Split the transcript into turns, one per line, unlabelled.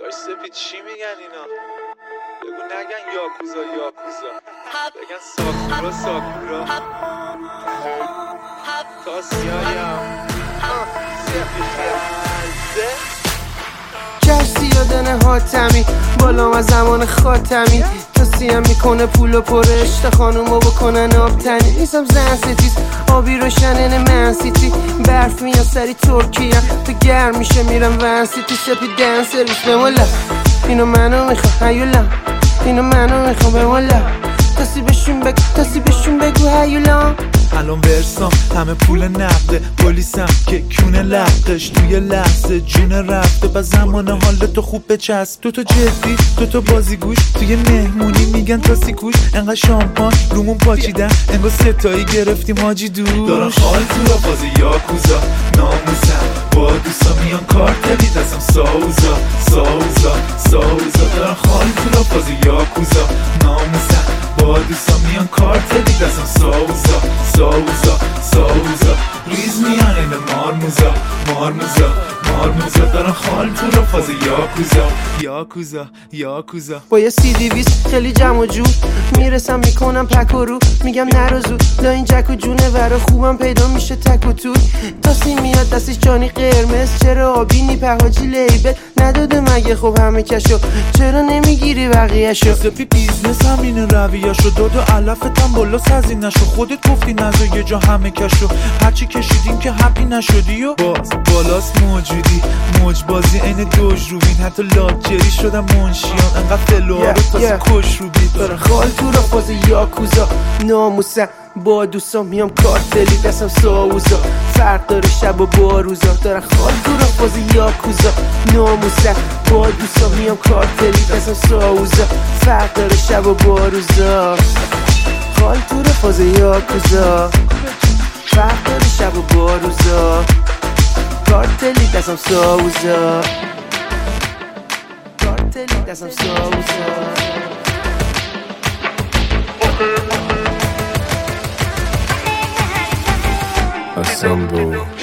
داشت سپید چی میگن اینا؟ بگو نگن یاکوزا بگن ساکورا تا سیایم
کشتی یادنه حاتمی بالام از زمان خاتمی تا سیم میکنه پول و پرش تا خانومو بکنن آبتنی نیستم زن ستیز آبی روشنن منسیتی برف میان سری ترکیه تو گرم میشه میرم ونسیتی سپید دن سرویس بمولا اینو منو میخوام هیولا اینو منو میخوام بمولا تاسی بشون بگو هیولا
الان ورسام همه پول نقده پلیسم که کونه لقش توی لحظه جون رفته با زمان حالتو خوب بچسب دوتا جدی دوتا بازیگوش توی مهمونی میگن تاسی کوش انقدر شامپان رومون پاچیدن انگار ستایی گرفتیم حاجی دوش دارن خال تو را بازی یاکوزا ناموسم با دوستا میان کارتلی دستم ساوزا دارن خال تو را بازی یاکوزا ناموسم با دوستا میان کارتلی دستم ساوزا ریز میان این مارموزا دارن خال تو را فاز یاکوزا
با یه CD20 خیلی جمع و جور میرسم میکنم پک و رو میگم نرو زود لا این جک و جونه ورا خوبم پیدا میشه تک و توی تاسی میاد دستش جانی قرمز چرا آبی نیپه حاجی لیبل نداده مگه خب همه کشو چرا نمیگیری بقیهشو
سپی بیزنس همینه رویه‌شو داد و علفتم بالا سزی نشو خودت گفتی نزا یه جا همه کشو هرچی کشیدیم که هپی نشدی و باز بالاست موجودی موج بازی این دوج روبین حتی لاجری شدم منشیان انقدر فلوها رو تازی کش رو بید
داره خال تو را فاز یاکوزا ناموسم با دوستان میام کارتلی دستم ساوزا فرق داره شب و باروزا داره خال تو را فاز یاکوزا ناموسم با دوستان میام کارتلی دستم ساوزا فرق داره شب و باروزا خال تو را فاز یاکوزا فرق داره شب و باروزا کارتلی دستم ساوزا کارتلی دستم ساوزا
Assemble.